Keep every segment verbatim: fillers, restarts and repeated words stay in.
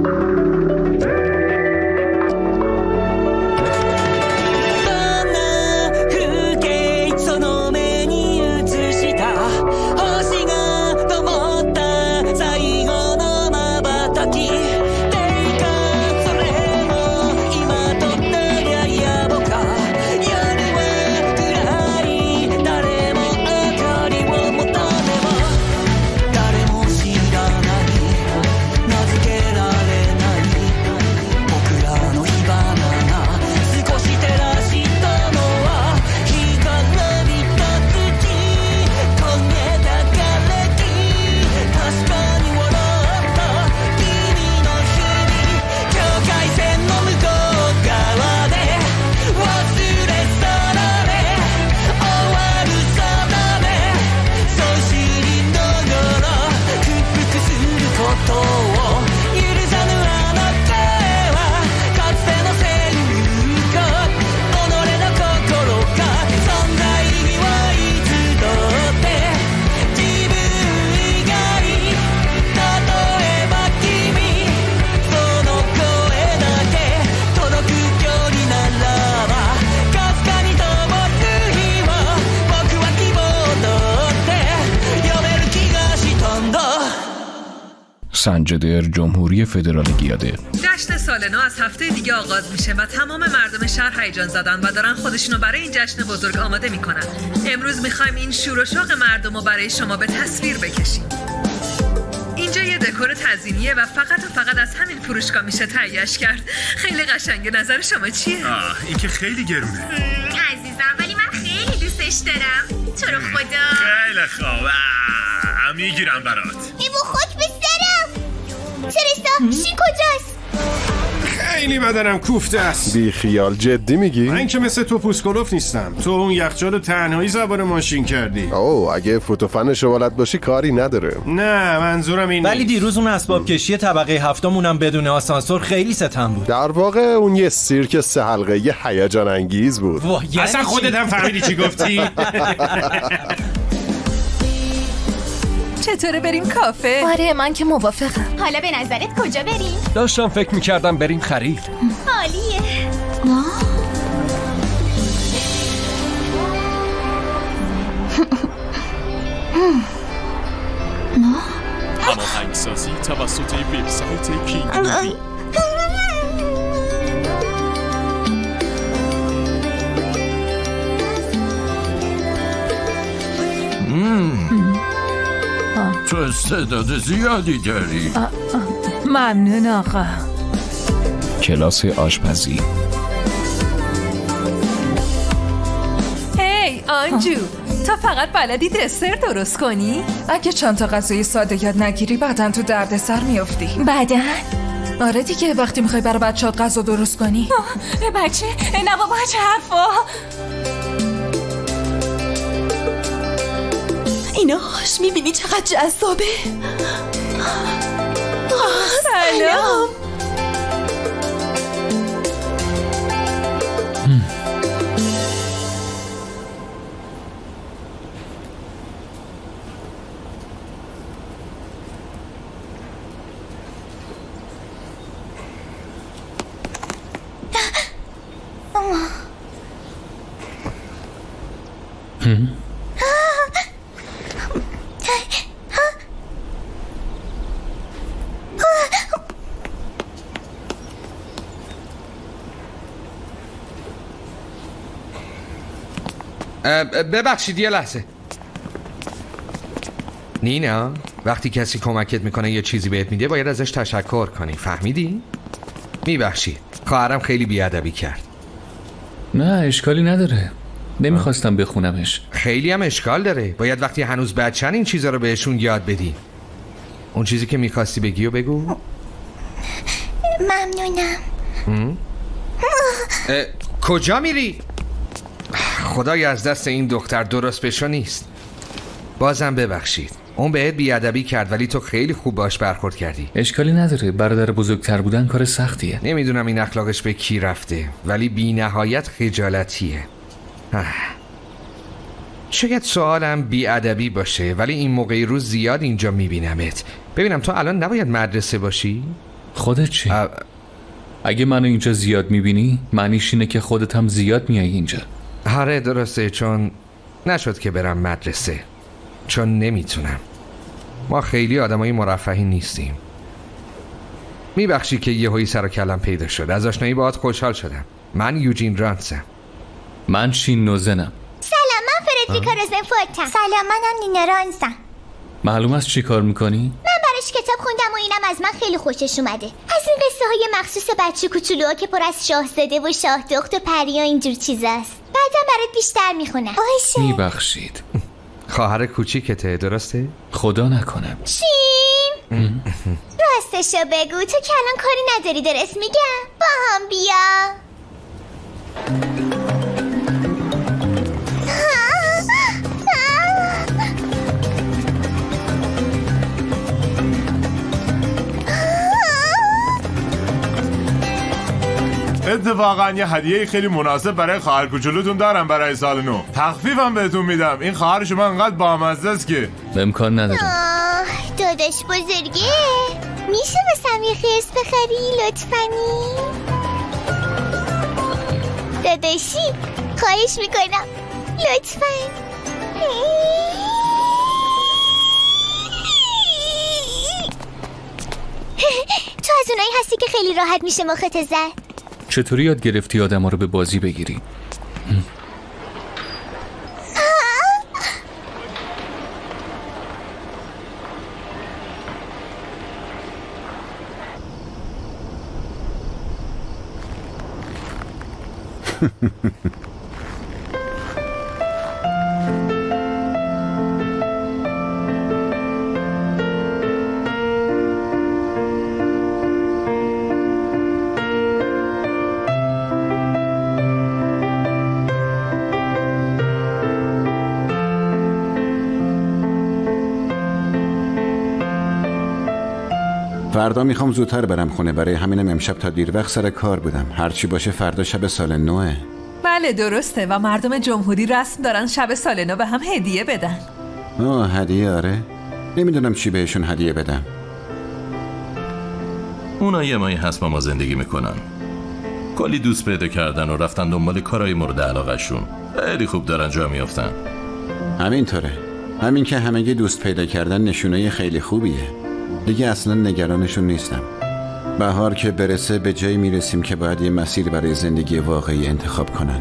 سنجدر، جمهوری فدرال گیاده. جشن سال نو از هفته دیگه آغاز میشه و تمام مردم شهر هیجان زدن و دارن خودشونو برای این جشن بزرگ آماده میکنن. امروز میخوایم این شور و شوق مردم رو برای شما به تصویر بکشیم. اینجا یه دکور تزیینیه و فقط و فقط از همین فروشگاه میشه تهیه‌اش کرد. خیلی قشنگه. نظر شما چیه؟ آه این که خیلی گرونه. عزیزم ولی من خیلی دوستش دارم. تو رو خدا. خیلی خوب. میگیرم برات. ایمو خاک به سرم. ترسا شی کجاست؟ خیلی بدنم کوفته است. بی خیال، جدی میگی؟ من که مثل تو پوسکولوف نیستم. تو اون یخچال تنهایی زبان ماشین کردی. اوه اگه فوتوفنش بلد باشی کاری نداره. نه منظورم این ولی دیروز اون اسباب کشی طبقه هفتمونم بدون آسانسور خیلی ستم بود. در واقع اون یه سیرک سه حلقه یه هیجان انگیز بود. اصلا خودت هم فهمیدی چی گفتی؟ چطوره بریم کافه؟ آره من که موافقم. حالا به نظرت کجا بریم؟ داشتم فکر میکردم بریم خرید. عالیه. هماهنگسازی توسط وبسایت کینگ مووی. تو استعداد زیادی داری. ممنون آقا. کلاس آشپزی. هی آنجو، تو فقط بلدی دسر درست کنی؟ اگه چند تا غذای ساده یاد نگیری بعدن تو درد سر میافتی. بعدن؟ آره دیگه، وقتی میخوای برای بچه‌هات غذا درست کنی. بچه؟ نه بابا چه حرفا. ایناش میبینی چقدر جذابه. سلام. ببخشید یه لحظه. نینا، وقتی کسی کمکت میکنه یه چیزی بهت میده باید ازش تشکر کنی، فهمیدی؟ میبخشید، خواهرم خیلی بیادبی کرد. نه اشکالی نداره، نمیخواستم بخونمش. خیلی هم اشکال داره، باید وقتی هنوز بچه‌ن این چیزا رو بهشون یاد بدی. اون چیزی که میخواستی بگی و بگو. ممنونم. کجا میری؟ خدای از دست این دختر درست بشو نیست. بازم ببخشید، اون بهت بیادبی کرد ولی تو خیلی خوب باش برخورد کردی. اشکالی نداره، برادر بزرگتر بودن کار سختیه. نمیدونم این اخلاقش به کی رفته ولی بی نهایت خجالتیه. شاید سوالم بیادبی باشه ولی این موقعی روز زیاد اینجا میبینمت. ببینم تو الان نباید مدرسه باشی؟ خودت چی؟ ا... اگه منو اینجا زیاد میبینی معنیش اینه که خودت هم زیاد میای اینجا. آره درسته، چون نشد که برم مدرسه، چون نمیتونم. ما خیلی آدمای مرفهی نیستیم. میبخشی که یهویی سر و کلم پیدا شد. از آشنایی باهات خوشحال شدم. من یوجین رانسم. من شین نوزنم. سلام، من فردریکا رزنفورتم. سلام، منم نینا رانسم. معلوم است چی کار میکنی؟ من براش کتاب خوندم و اینم از من خیلی خوشش اومده. از این قصه های مخصوص بچه کوچولوها که پر از شاهزاده و شاه دخت و پری و اینجور چیزاست. بعدم برات بیشتر میخونم. باشه. میبخشید. خواهر کوچیکته درسته؟ خدا نکنم. شین راستشو بگو، تو که الان کاری نداری، درست میگم؟ با هم بیا. اتفاقا یه هدیه خیلی مناسب برای خواهر کوچولوتون دارم برای سال نو. تخفیفم بهتون میدم. این خواهر شما انقدر بامزه است که امکان نداره. داداش بزرگه، میشه واسم یه خرس بخری لطفاً؟ داداشی خواهش میکنم لطفاً. تو از اونایی هستی که خیلی راحت میشه مخت زد. چطوری یاد گرفتی آدم ها رو به بازی بگیری؟ فردا میخوام زودتر برم خونه، برای همینم امشب تا دیر وقت سر کار بودم. هرچی باشه فردا شب سال نوه. بله درسته، و مردم جمهوری رسم دارن شب سال نو به هم هدیه بدن. آه هدیه؟ آره نمیدونم چی بهشون هدیه بدم. اونا یه ماهی هست با ما زندگی میکنن، کلی دوست پیدا کردن و رفتن دنبال کارهای مورد علاقهشون. خیلی خوب دارن جا میافتن. همینطوره، همین که همگی دوست پیدا کردن نشونه خیلی خوبیه. دیگه اصلا نگرانشون نیستم. بهار که برسه به جایی میرسیم که باید یه مسیر برای زندگی واقعی انتخاب کنن.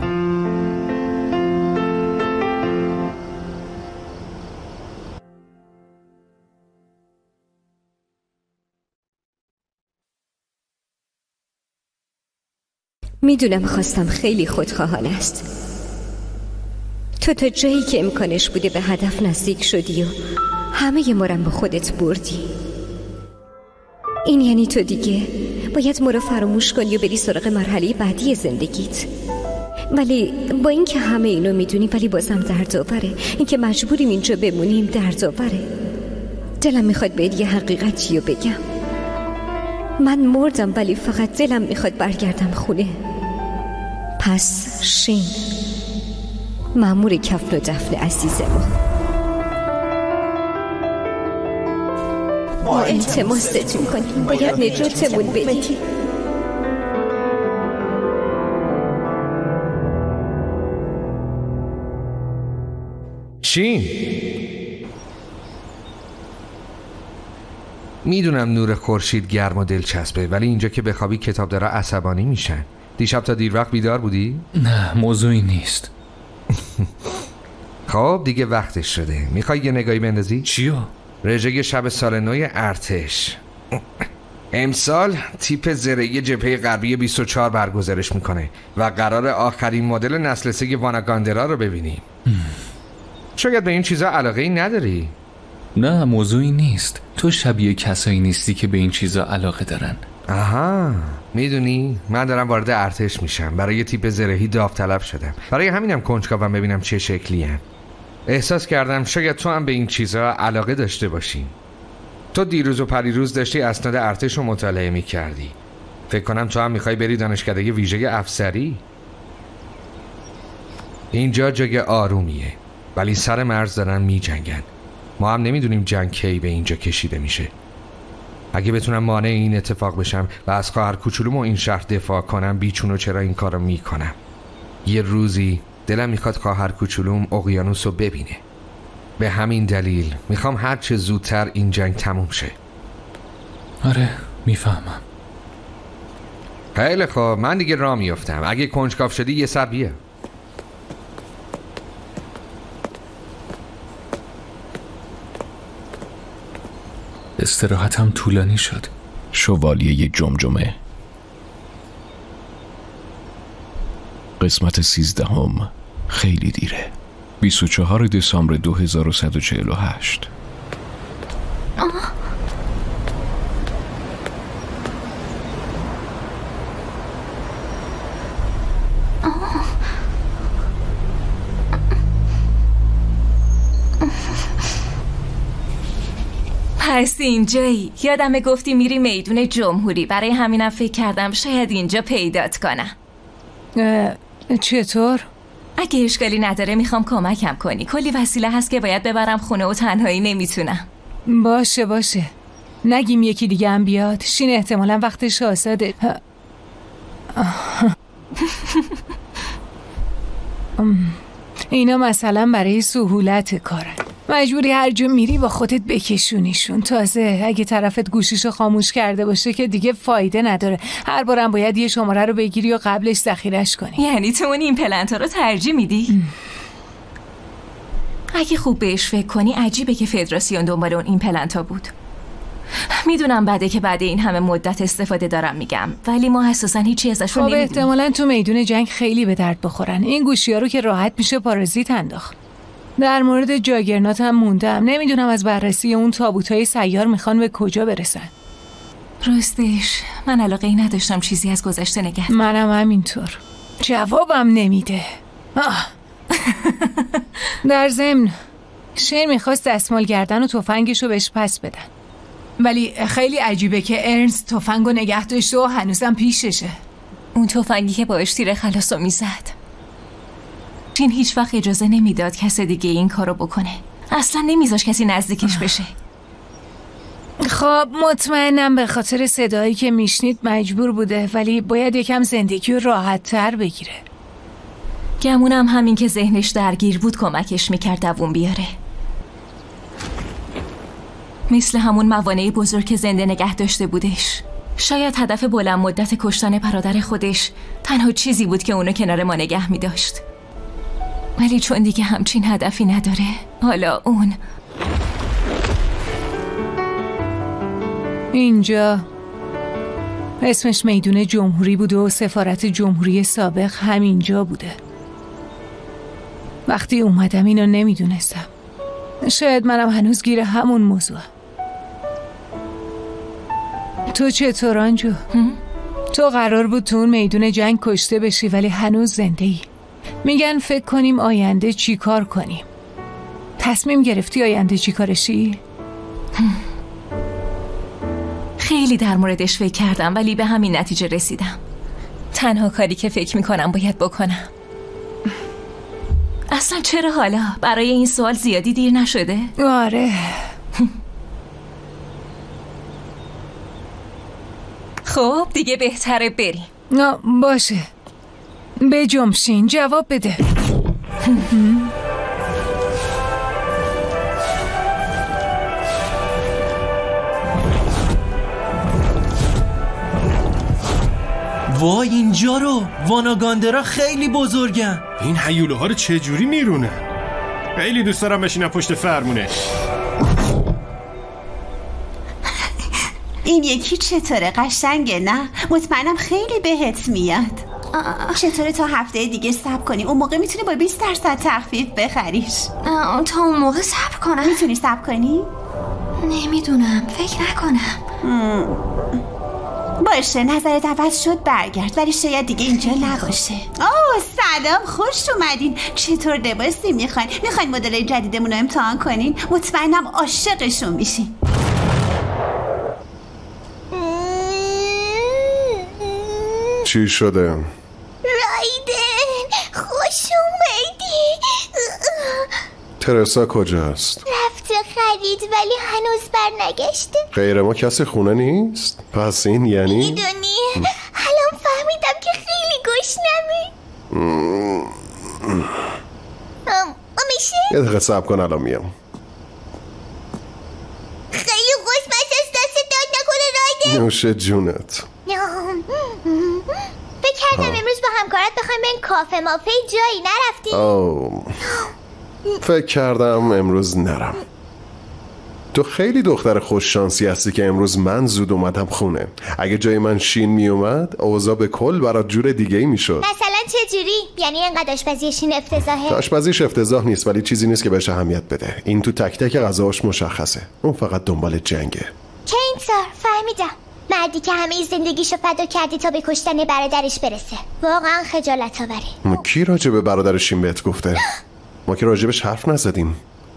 میدونم خواستم خیلی خودخواهانه است. تو تا جایی که امکانش بوده به هدف نزدیک شدی و همه مرم با خودت بردی. این یعنی تو دیگه باید مرا فراموش کنی و بری سراغ مرحله بعدی زندگیت. ولی با اینکه همه اینو میدونی ولی بازم دردآوره. اینکه مجبوریم اینجا بمونیم دردآوره. دلم میخواد بهت یه حقیقتی رو بگم. من مردم ولی فقط دلم میخواد برگردم خونه. پس شین، مأمور کفن و دفن عزیز ما، ما التماست میکنیم باید نجاتمون بدی. شین، میدونم نور خورشید گرم و دلچسبه، ولی اینجا که بخوابی کتابدارا عصبانی میشن. دیشب تا دیر وقت بیدار بودی؟ نه موضوعی نیست. خب دیگه وقتش شده. میخوای یه نگاهی بندازی؟ چیو؟ رژه شب سال نوی ارتش. امسال تیپ زرهی جبهه غربی بیست و چهار برگزارش میکنه و قرار آخرین مدل نسل سه واناگاندرا رو ببینیم. شاید به این چیزا علاقه ای نداری؟ نه موضوعی نیست. تو شبیه کسایی نیستی که به این چیزا علاقه دارن. آها، میدونی من دارم وارد ارتش میشم. برای یه تیپ زرهی داوطلب شدم. برای همینم کنجکاوم ببینم چه شکلی هن. احساس کردم شاید تو هم به این چیزا علاقه داشته باشی. تو دیروز و پریروز داشتی اسناد ارتش رو مطالعه میکردی. فکر کنم تو هم میخوای بری دانشکده ویژه افسری. اینجا جای آرومیه، ولی سر مرز دارن میجنگن. ما هم نمیدونیم جنگ کی به اینجا کشیده میشه. اگه بتونم مانع این اتفاق بشم و از خواهر کوچولوم و این شهر دفاع کنم، بیچون و چرا این کارو میکنم. یه روزی دلم میخواد خواهر کوچولوم اقیانوس رو ببینه. به همین دلیل میخوام هر چه زودتر این جنگ تموم شه. آره میفهمم. خیلی خوب، من دیگه راه میافتم. اگه کنجکاو شدی یه سر بیا. استراحتم طولانی شد. شوالیه جمجمه، قسمت سیزدهم. خیلی دیره. بیست و چهارم دسامبر دو هزار و صد و چهل و هشت. پس اینجایی. یادمه گفتی میری میدون جمهوری، برای همینم فکر کردم شاید اینجا پیدات کنم. چطور؟ اگه اشکالی نداره میخوام کمکم کنی. کلی وسیله هست که باید ببرم خونه و تنهایی نمیتونم. باشه باشه، نگیم یکی دیگه هم بیاد. شین احتمالا وقت شاهزاده. اینا مثلا برای سهولت کارن، مجبوری هر جا میری با خودت بکشونیشون. تازه اگه طرفت گوشیشو خاموش کرده باشه که دیگه فایده نداره. هر بارم باید یه شماره رو بگیری و قبلش ذخیره‌اش کنی. یعنی تو اون این پلنتا رو ترجیح میدی؟ اگه خوب بهش فکر کنی عجیبه که فدراسیون دنبال اون این پلنتا بود. میدونم بعده که بعد این همه مدت استفاده دارم میگم، ولی ما اساسا هیچی ازش رو نمیدونیم. خب احتمالاً تو میدون جنگ خیلی به درد بخورن. این گوشی‌ها رو که راحت میشه پارازیت انداخت. در مورد جاگرنات هم موندم. نمیدونم از بررسی اون تابوتای سیار میخوان به کجا برسن. راستش من علاقه ای نداشتم چیزی از گذشته نگه. منم همینطور. جوابم نمیده. در ضمن شین میخواست دستمال گردن و تفنگشو بهش پس بدن، ولی خیلی عجیبه که ارنست تفنگو نگه داشته و هنوزم پیششه. اون تفنگی که باش تیر خلاصو میزد. شین هیچ وقت اجازه نمیداد کسی دیگه این کارو بکنه. اصلا نمیذاش کسی نزدیکش بشه. خب مطمئنم به خاطر صدایی که میشنید مجبور بوده، ولی باید یکم زندگی رو راحت تر بگیره. گمونم همین که ذهنش درگیر بود کمکش میکرد دووم بیاره. مثل همون موانع بزرگ که زنده نگه داشته بودش. شاید هدف بلند مدت کشتن برادر خودش تنها چیزی بود که اونو کنار ما نگه میداشت. ولی چون دیگه همچین هدفی نداره، حالا اون اینجا اسمش میدون جمهوری بوده و سفارت جمهوری سابق همینجا بوده. وقتی اومدم اینو نمیدونستم. شاید منم هنوز گیر همون موضوع. تو چطور آنجو؟ تو قرار بود تو اون میدون جنگ کشته بشی ولی هنوز زنده ای. میگن فکر کنیم آینده چی کار کنیم. تصمیم گرفتی آینده چی کارشی؟ خیلی در موردش فکر کردم ولی به همین نتیجه رسیدم. تنها کاری که فکر میکنم باید بکنم. اصلا چرا حالا؟ برای این سوال زیادی دیر نشده؟ آره. خب دیگه بهتره بریم. نه باشه، به جمشین جواب بده. وای اینجا رو واناگاندرا خیلی بزرگن. این هیوله ها رو چجوری میرونن؟ خیلی دوست دارم بشینم پشت فرمونش. این یکی چطوره؟ قشنگه نه؟ مطمئنم خیلی بهت میاد. چطوره تا هفته دیگه صبر کنی؟ اون موقع میتونی با بیست درصد تخفیف بخریش. تا اون موقع صبر کنم؟ میتونی صبر کنی؟ نمیدونم، فکر نکنم. باشه نظرت عوض شد برگرد، ولی شاید دیگه اینجا نباشه. اوه سلام، خوش اومدین. چطور لباسی میخواین؟ میخواین مدل جدیدمون رو امتحان کنین؟ مطمئنم عاشقشون میشین. چی شده؟ رایدن خوش اومدی. ترسا کجاست؟ رفته خرید. رسید ولی هنوز برنگشته. غیر ما کسی خونه نیست؟ پس این یعنی؟ میدونی الان فهمیدم که خیلی گشنمه. میشه؟ یه دقیقه صبر کن الان میام. خیلی خوشمزه است، دست داد نکنه راده. نوش جونت. فکر کردم امروز با همکارت بخوایم بریم کافه مافه جایی نرفتیم. آه. فکر کردم امروز نرم. تو خیلی دختر خوش شانسی هستی که امروز من زود اومدم خونه. اگه جای من شین می اومد اوضاع به کل برات جور دیگه ای می شد. مثلا چه جوری؟ یعنی اینقدر آشپزی شین افتضاحه؟ آشپزیش افتضاح نیست ولی چیزی نیست که بهش اهمیت بده. این تو تک تک غذاش مشخصه. اون فقط دنبال جنگه. چه اینطور؟ فهمیدم. مردی که همه زندگیشو فدا کردی تا به کشتن برادرش برسه. واقعا خجالت آوره. ما کی راجع به برادر شین بهت گفته؟ ما که راجبش حرف نزدیم.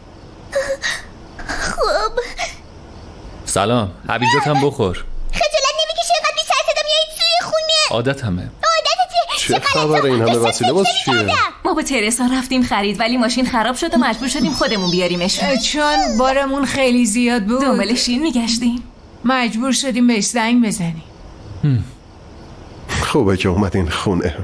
خوب. سلام، حویجات هم بخور. خجالت نمیکشه اینقدر بی سر صدا میایید توی خونه؟ عادت همه. عادتته؟ چه خبره این همه وسیله باز چیه؟ ما با ترسا رفتیم خرید ولی ماشین خراب شد و مجبور شدیم خودمون بیاریمش. چون بارمون خیلی زیاد بود دنبال شین میگشتیم. مجبور شدیم بهش زنگ بزنیم. خوبه که اومدین خونه.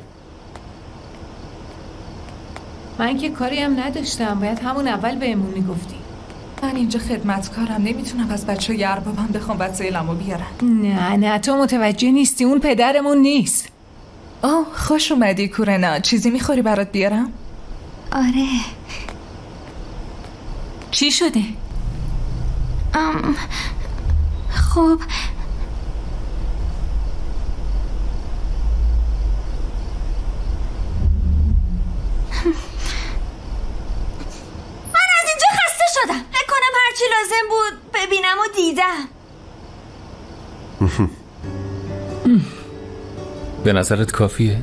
من که کاری هم نداشتم، باید همون اول بهمون میگفتی. من اینجا خدمتکارم، نمیتونم از بچه ی اربابم بخوام وسایلمو بیارن. نه نه تو متوجه نیستی، اون پدرمون نیست. آه خوش اومدی کورنا، چیزی میخوری برات بیارم؟ آره. چی شده؟ ام خب نکنم هرچی لازم بود ببینم و دیدم. به نظرت کافیه؟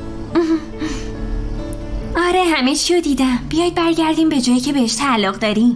آره همه چی رو دیدم. بیایید برگردیم به جایی که بهش تعلق داریم.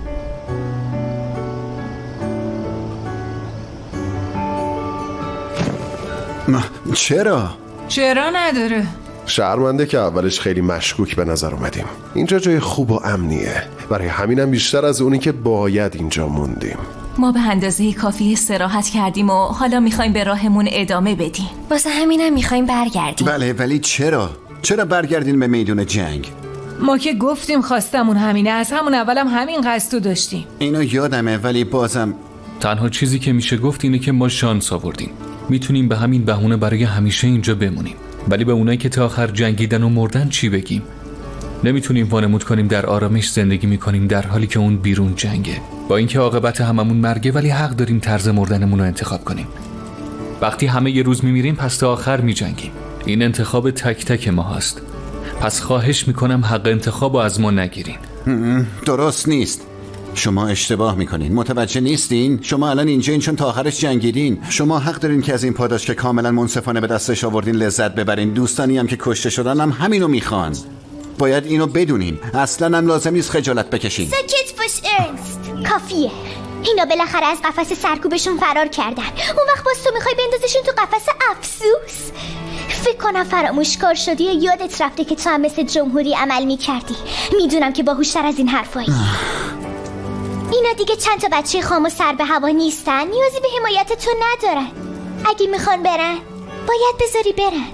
چرا؟ چرا نداره؟ شرمنده که اولش خیلی مشکوک به نظر اومدیم. اینجا جای خوب و امنیه، برای همینم بیشتر از اونی که باید اینجا موندیم. ما به اندازه کافی استراحت کردیم و حالا میخوایم به راهمون ادامه بدیم. واسه همینم میخوایم برگردیم. بله ولی چرا؟ چرا برگردین به میدون جنگ؟ ما که گفتیم خواستمون همینه، از همون اولم همین قصدو داشتیم. اینو یادمه ولی بازم تنها چیزی که میشه گفت اینه که ما شانس آوردیم. میتونیم به همین بهونه برای همیشه اینجا بمونیم. ولی به اونایی که تا آخر جنگیدن و مردن چی بگیم؟ نمیتونیم وانمود کنیم در آرامش زندگی میکنیم در حالی که اون بیرون جنگه. با اینکه عاقبت هممون مرگه ولی حق داریم طرز مردنمون رو انتخاب کنیم. وقتی همه یه روز میمیریم پس تا آخر میجنگیم. این انتخاب تک تک ما هست. پس خواهش میکنم حق انتخاب رو از ما نگیرین. درست نیست. شما اشتباه میکنین. متوجه نیستین؟ شما الان اینجا این چون تا آخرش جنگیدین. شما حق دارین که از این پاداش که کاملا منصفانه به دستش آوردین لذت ببرین. دوستانی هم که کشته شدن هم همینو میخوان. باید اینو بدونین. اصلا هم لازم نیست خجالت بکشین. ساکت باش ارنست. کافیه. اینا بالاخره از قفس سرکوبشون فرار کردن. اون وقت باز تو میخوای بندازشون تو قفس افسوس؟ فکر کنم فراموشکار شدی یا یادت رفته که تو هم مثل جمهوری عمل میکردی. میدونم که باهوشتر از این حرفایی. اینا دیگه چند تا بچه خام و سر به هوا نیستن، نیازی به حمایت تو ندارن. اگه میخوان برن باید بذاری برن.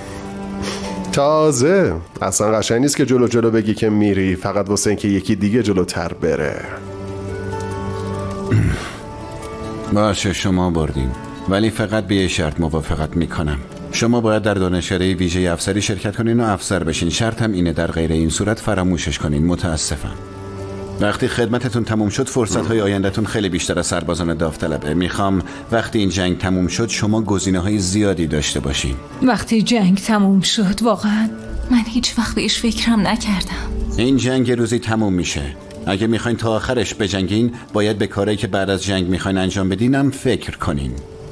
تازه اصلا قشنگ نیست که جلو جلو بگی که میری فقط واسه اینکه یکی دیگه جلوتر بره. باشه شما بردین ولی فقط به یه شرط موافقت میکنم. شما باید در دانشکده ویژه افسری شرکت کنین و افسر بشین. شرط هم اینه در غیر این صورت فراموشش کنین. متاسفم. وقتی خدمتتون تموم شد فرصت‌های آیندهتون خیلی بیشتر از سربازان داوطلبه. میخوام وقتی این جنگ تموم شد شما گزینه‌های زیادی داشته باشین. وقتی جنگ تموم شد واقعا من هیچ وقت بهش فکرم نکردم. این جنگ روزی تموم میشه. اگه میخواین تا آخرش بجنگین باید به کارهایی که بعد از جنگ میخواین انجام بدینم فکر کنین.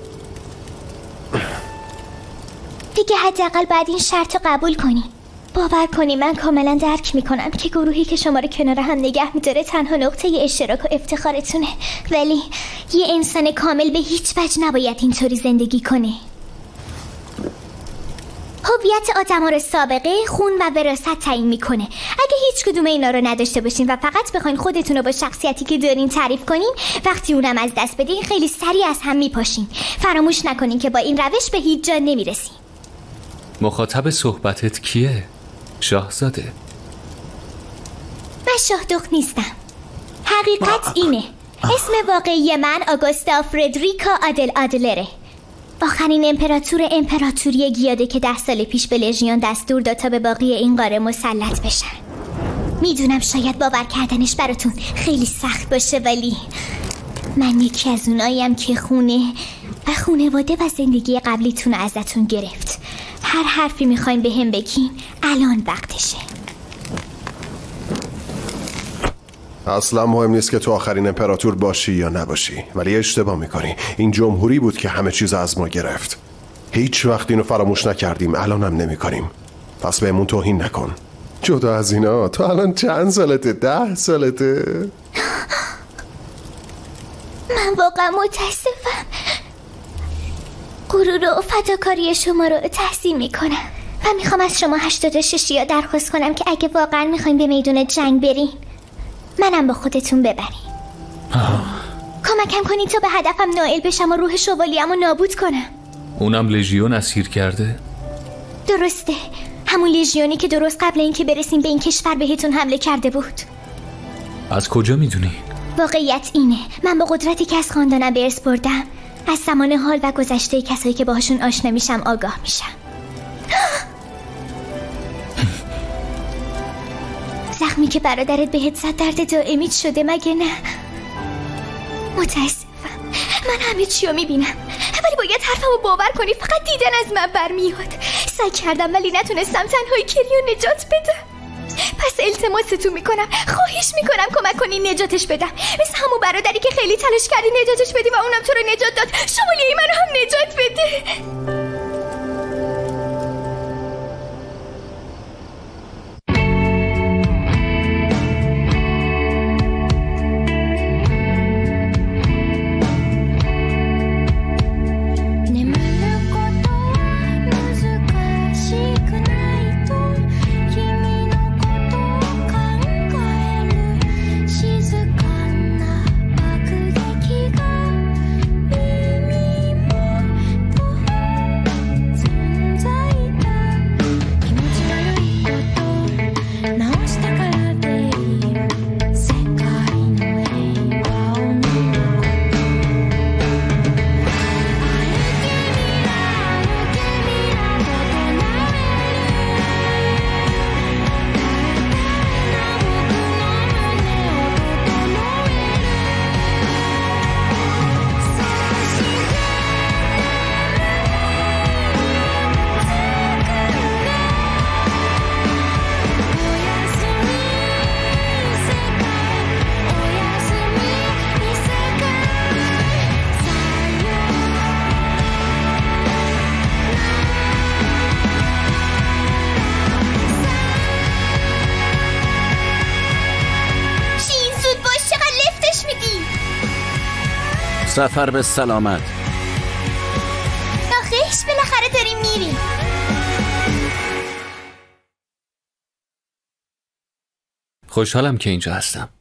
دیگه حداقل بعد این شرط رو قبول کنین. باور کنی من کاملا درک میکنم که گروهی که شما رو کنار هم نگه میداره تنها نقطه اشتراک و افتخارتونه، ولی یه انسان کامل به هیچ وجه نباید اینطوری زندگی کنه. هویت آدما رو سابقه، خون و وراثت تعیین میکنه. اگه هیچ کدوم اینا رو نداشته باشین و فقط بخواین خودتون رو با شخصیتی که دارین تعریف کنین، وقتی اونم از دست بدین خیلی سریع از هم میپاشین. فراموش نکنین که با این روش به هیچ جا نمیرسین. مخاطب صحبتت کیه؟ شاهزاده؟ من شاهدخت نیستم. حقیقت اینه، اسم واقعی من آگوستا فردریکا آدل آدلره. آخرین امپراتور امپراتوری گیاده که ده سال پیش به لژیون دستور داد تا به باقی این قاره مسلط بشن. میدونم شاید باور کردنش براتون خیلی سخت باشه، ولی من یکی از اوناییم که خونه و خونواده و زندگی قبلیتون رو ازتون گرفت. هر حرفی میخواین به هم بگین الان وقتشه. اصلا مهم نیست که تو آخرین امپراتور باشی یا نباشی، ولی اشتباه میکنی. این جمهوری بود که همه چیز از ما گرفت. هیچ وقت اینو فراموش نکردیم، الانم نمیکنیم. پس بهمون توهین نکن. جدا از اینا، تو الان چند سالته؟ ده سالته؟ من واقعا متاسفم. غرور و فداکاری شما رو تحسین میکنم و میخوام از شما هشتاد و شش یا درخواست کنم که اگه واقعا میخوایم به میدون جنگ برین، منم با خودتون ببرین. کمکم کنین تا به هدفم نائل بشم و روح شوالیه‌مو نابود کنم. اونم لژیون اسیر کرده؟ درسته، همون لژیونی که درست قبل اینکه برسیم به این کشور بهتون حمله کرده بود. از کجا میدونی؟ واقعیت اینه، من با قدرتی که از خاندانم به ارث بردم از زمان حال و گذشته کسایی که باهاشون آشنا میشم آگاه میشم. زخمی که برادرت بهت زد درد دائمیت شده مگه نه؟ متاسفم، من همه چی رو میبینم، ولی باید حرفمو باور کنی. فقط دیدن از من برمیاد. سعی کردم ولی نتونستم تنهایی کری رو نجات بدم. پس التماستون میکنم، خواهش میکنم کمک کنی نجاتش بدم، مثل همون برادری که خیلی تلاش کردی نجاتش بدی و اونم تو رو نجات داد. شمالیه منو هم نجات بده. سفر به سلامت. ناخیش بالاخره داریم میریم. خوشحالم که اینجا هستم.